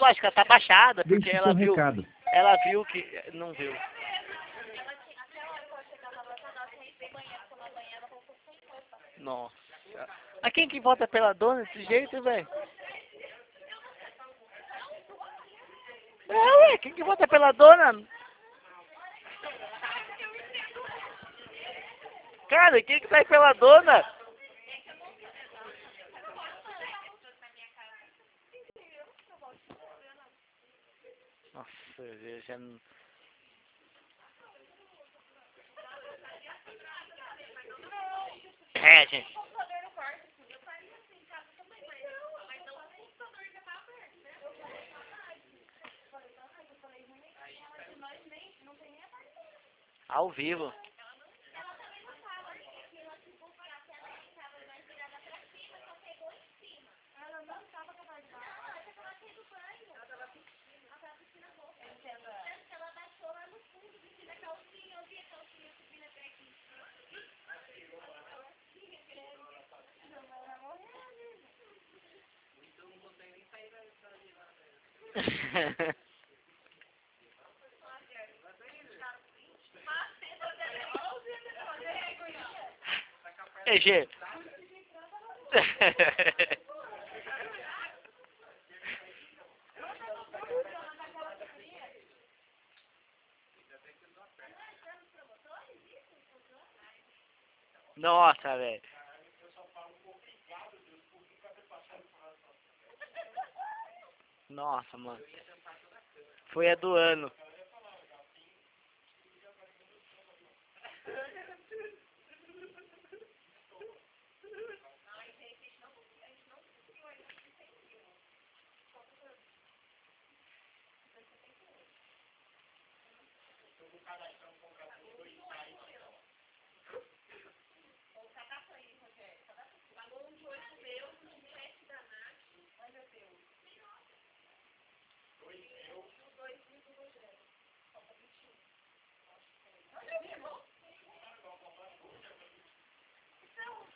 Lógico, ela tá baixada, porque Deixe seu recado. ela viu que... Não viu. Nossa. Mas quem que vota pela dona desse jeito, velho? É, ué, quem que vota pela dona? Cara, quem que vai pela dona? Nossa, eu já não... É, gente. Ao vivo. É, G. Nossa, velho. Nossa, mano. Foi a do ano.